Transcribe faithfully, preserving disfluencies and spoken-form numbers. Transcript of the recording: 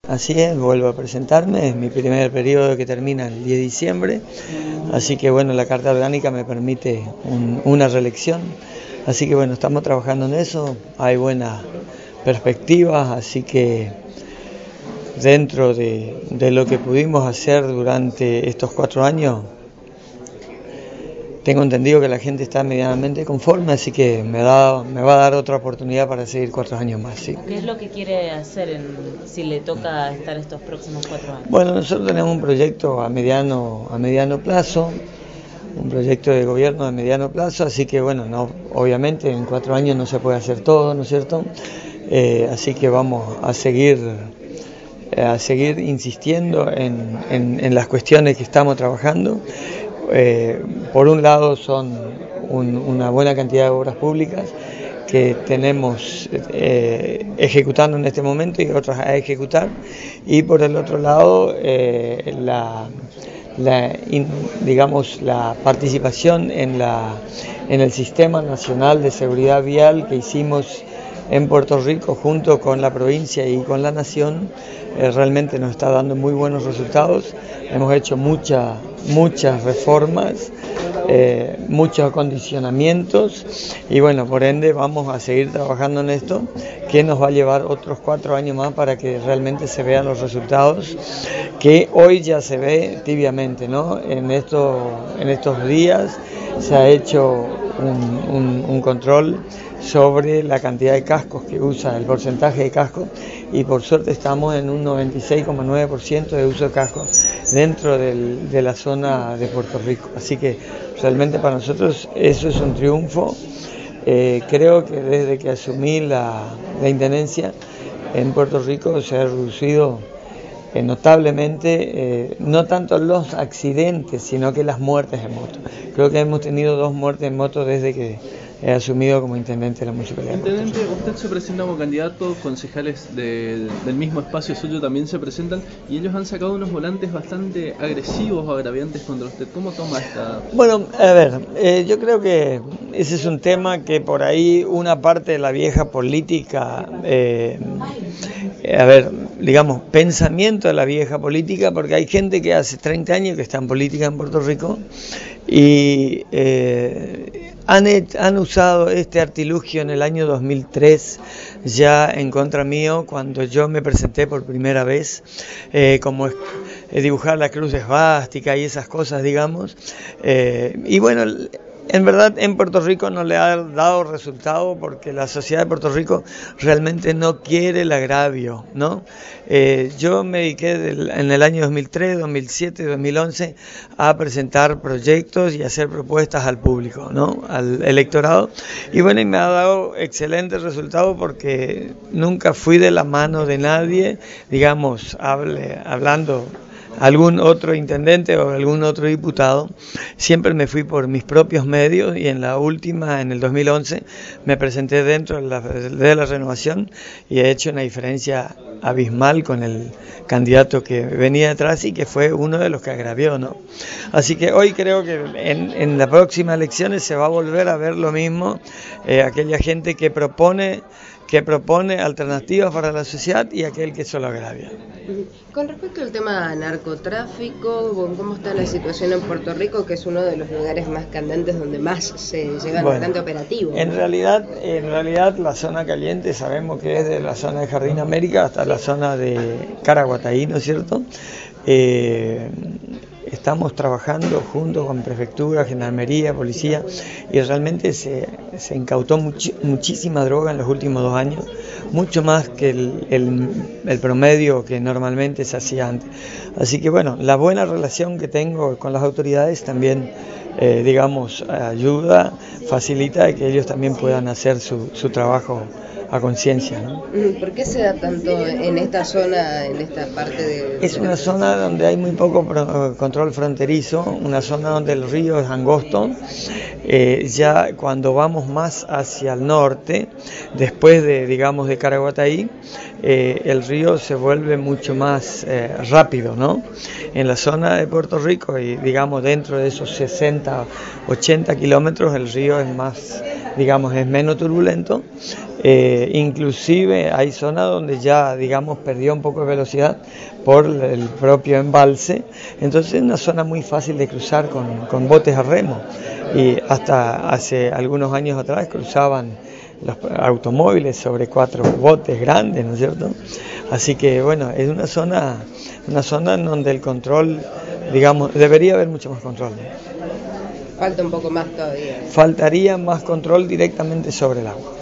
así es, vuelvo a presentarme, es mi primer periodo que termina el diez de diciembre, así que bueno, la Carta Orgánica me permite un, una reelección, así que bueno, estamos trabajando en eso, hay buenas perspectivas, así que dentro de, de lo que pudimos hacer durante estos cuatro años, tengo entendido que la gente está medianamente conforme, así que me, da, me va a dar otra oportunidad para seguir cuatro años más. ¿Sí? ¿Qué es lo que quiere hacer en, si le toca estar estos próximos cuatro años? Bueno, nosotros tenemos un proyecto a mediano, a mediano plazo, un proyecto de gobierno a mediano plazo, así que bueno, no, obviamente en cuatro años no se puede hacer todo, ¿no es cierto? Eh, así que vamos a seguir, eh, a seguir insistiendo en, en, en las cuestiones que estamos trabajando. Eh, por un lado son un, una buena cantidad de obras públicas que tenemos eh, ejecutando en este momento y otras a ejecutar, y por el otro lado eh, la, la, in, digamos, la participación en, la, en el Sistema Nacional de Seguridad Vial que hicimos en Puerto Rico junto con la provincia y con la nación, eh, realmente nos está dando muy buenos resultados. Hemos hecho mucha, muchas reformas, eh, muchos acondicionamientos y bueno, por ende vamos a seguir trabajando en esto, que nos va a llevar otros cuatro años más para que realmente se vean los resultados que hoy ya se ve tibiamente, ¿no? En, esto, en estos días se ha hecho un, un, un control sobre la cantidad de cascos que usa, el porcentaje de cascos, y por suerte estamos en un noventa y seis coma nueve por ciento de uso de cascos dentro del, de la zona de Puerto Rico. Así que realmente para nosotros eso es un triunfo. Eh, creo que desde que asumí la, la intendencia en Puerto Rico se ha reducido eh, notablemente, eh, no tanto los accidentes, sino que las muertes en moto. Creo que hemos tenido dos muertes en moto desde que he asumido como intendente de la municipalidad. Intendente, usted se presenta como candidato, concejales de, del mismo espacio suyo también se presentan y ellos han sacado unos volantes bastante agresivos o agraviantes contra usted. ¿Cómo toma esta...? Bueno, a ver, eh, yo creo que ese es un tema que por ahí una parte de la vieja política, eh, a ver, digamos, pensamiento de la vieja política, porque hay gente que hace treinta años que está en política en Puerto Rico y eh, han, han usado este artilugio en el año dos mil tres ya en contra mío, cuando yo me presenté por primera vez, eh, como eh, dibujar la cruz esvástica y esas cosas, digamos, eh, y bueno, en verdad en Puerto Rico no le ha dado resultado porque la sociedad de Puerto Rico realmente no quiere el agravio, ¿no? Eh, yo me dediqué del, en el año dos mil tres, dos mil siete, dos mil once a presentar proyectos y hacer propuestas al público, ¿no? Al electorado, y bueno, y me ha dado excelentes resultados porque nunca fui de la mano de nadie, digamos, hable, hablando algún otro intendente o algún otro diputado, siempre me fui por mis propios medios y en la última, en el dos mil once, me presenté dentro de la, de la renovación y he hecho una diferencia abismal con el candidato que venía detrás y que fue uno de los que agravió, ¿no? Así que hoy creo que en, en las próximas elecciones se va a volver a ver lo mismo, eh, aquella gente que propone que propone alternativas para la sociedad y aquel que solo agravia. Con respecto al tema narcotráfico, ¿cómo está la situación en Puerto Rico, que es uno de los lugares más candentes donde más se llevan bueno, bastante operativo? En realidad, en realidad la zona caliente sabemos que es de la zona de Jardín América hasta la zona de Caraguataí, ¿no es cierto? Eh, Estamos trabajando junto con Prefectura, Gendarmería, Policía, y realmente se, se incautó much, muchísima droga en los últimos dos años, mucho más que el, el, el promedio que normalmente se hacía antes. Así que bueno, la buena relación que tengo con las autoridades también, eh, digamos, ayuda, facilita que ellos también puedan hacer su, su trabajo a conciencia, ¿no? ¿Por qué se da tanto en esta zona, en esta parte de...? Es una zona donde hay muy poco pro, control fronterizo, una zona donde el río es angosto. Eh, ya cuando vamos más hacia el norte, después de, digamos, de Caraguataí, eh, el río se vuelve mucho más eh, rápido, ¿no? En la zona de Puerto Rico y, digamos, dentro de esos sesenta, ochenta kilómetros, el río es más, digamos, es menos turbulento. Eh, inclusive hay zonas donde ya, digamos, perdió un poco de velocidad por el propio embalse, entonces es una zona muy fácil de cruzar con, con botes a remo, y hasta hace algunos años atrás cruzaban los automóviles sobre cuatro botes grandes, ¿no es cierto? Así que bueno, es una zona, una zona en donde el control, digamos, debería haber mucho más control. Falta un poco más todavía. Faltaría más control directamente sobre el agua.